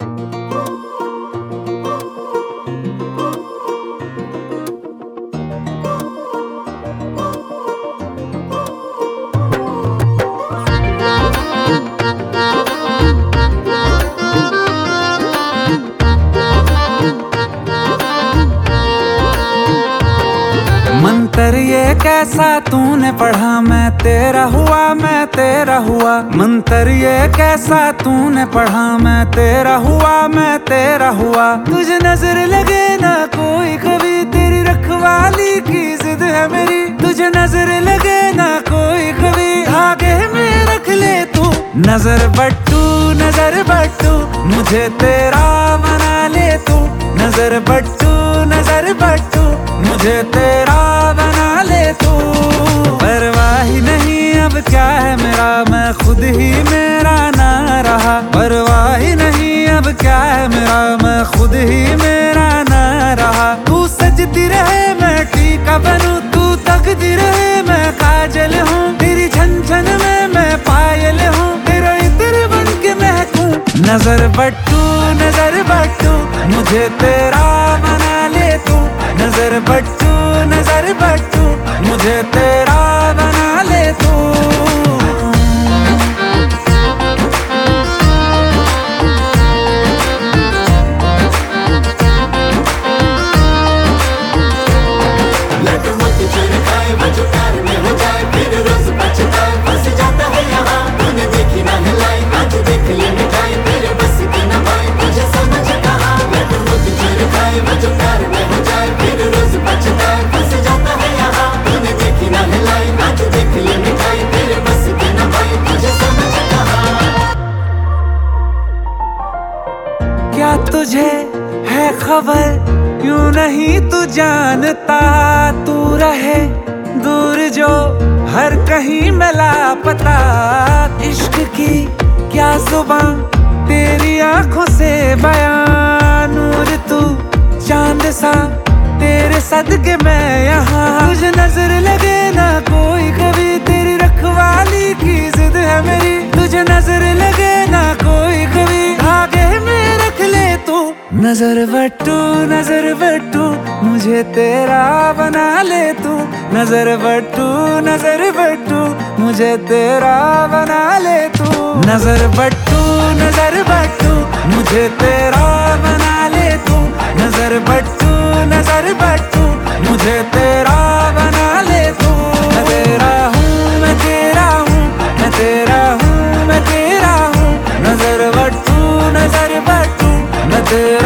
मंतर ये कैसा तूने पढ़ा, मैं तेरा हुआ, मैं तेरा हुआ। मंतर ये कैसा तूने पढ़ा, मैं तेरा हुआ, मैं तेरा हुआ। तुझे नजर लगे ना कोई कभी, तेरी रखवाली की जिद है मेरी। तुझे नजर लगे ना कोई कभी, धागे में रख ले तू। नजर बट्टू, नजर बट्टू, मुझे तेरा बना ले तू। नजर बट्टू, नजर बट्टू, मुझे तेरा बना ले तू। परवाह ही नहीं अब क्या है मेरा, मैं खुद ही मेरा ना रहा। परवाह ही नहीं अब क्या है मेरा, मैं खुद ही मेरा ना रहा। तू सजती रहे मैं टीका बनूं, तू तकती रहे मैं काजल हूँ। तेरी झन झन में मैं पायल हूँ, तेरा इत्र बन के महकूं। नजर बट्टू, नजर बट्टू, मुझे तेरा बना ले तू। नजर बट्टू, नजर बट्टू, मुझे तेरा बना ले तू। क्या तुझे है खबर, यूं नहीं तू जानता। तू रहे दूर जो हर कहीं मैं लापता। इश्क की क्या जुबान, तेरी आंखों से बयान। नूर तू चांद सा, तेरे सदके मैं यहाँ। तुझे नजर लगे ना कोई कभी, तेरी रखवाली की जिद है मेरी। तुझे नजर लगे ना कोई कभी, धागे में रख ले तू। नजर बट्टू, नजर बट्टू, मुझे तेरा बना ले तू। नजर बट्टू, नजर बट्टू, मुझे तेरा बना ले तू। नजर बट्टू, नजर बट्टू, मुझे तेरा बना ले तू। नजर बट्टू, नजर बट्टू, मुझे तेरा बना ले तू। मैं तेरा हूँ, मैं तेरा हूँ, मैं तेरा हूँ, मैं तेरा हूँ। नजर बट्टू, नजर बट्टू, मैं तेरा